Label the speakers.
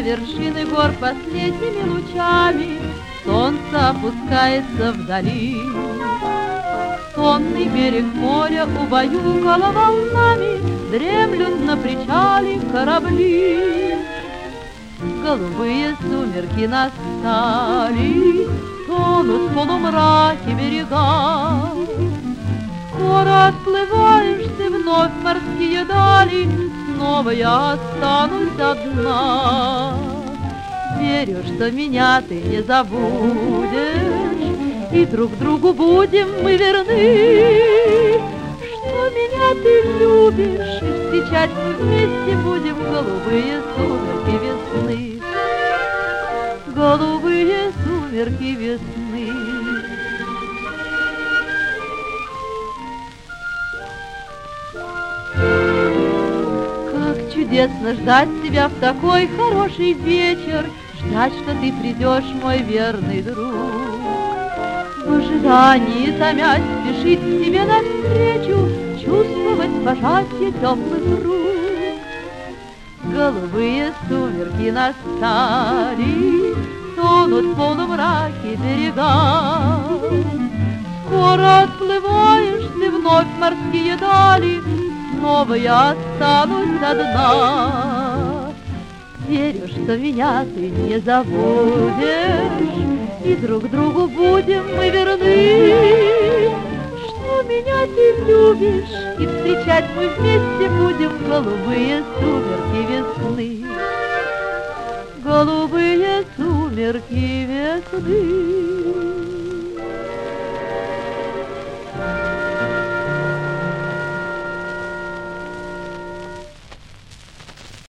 Speaker 1: вершины гор последними лучами солнце опускается вдали. Сонный берег моря убаюкало волнами, дремлют на причале корабли. Голубые сумерки настали, тонут в полумраке берега. Скоро отплываешь ты вновь в морские дали, снова я останусь одна. Верю, что меня ты не забудешь, и друг другу будем мы верны. Что меня ты любишь, и встречать мы вместе будем голубые сумерки весны. Голубые сумерки весны. Как чудесно ждать тебя в такой хороший вечер, ждать, что ты придешь, мой верный друг. В ожидании томясь спешить к тебе навстречу, чувствовать пожатие теплых рук. Голубые сумерки настали, тонут в полумраке берега. Скоро отплываешь ты вновь в морские дали, снова я останусь одна. Верю, что меня ты не забудешь, и друг другу будем мы верны. Что меня ты любишь, и встречать мы вместе будем голубые сумерки весны. Голубые сумерки весны.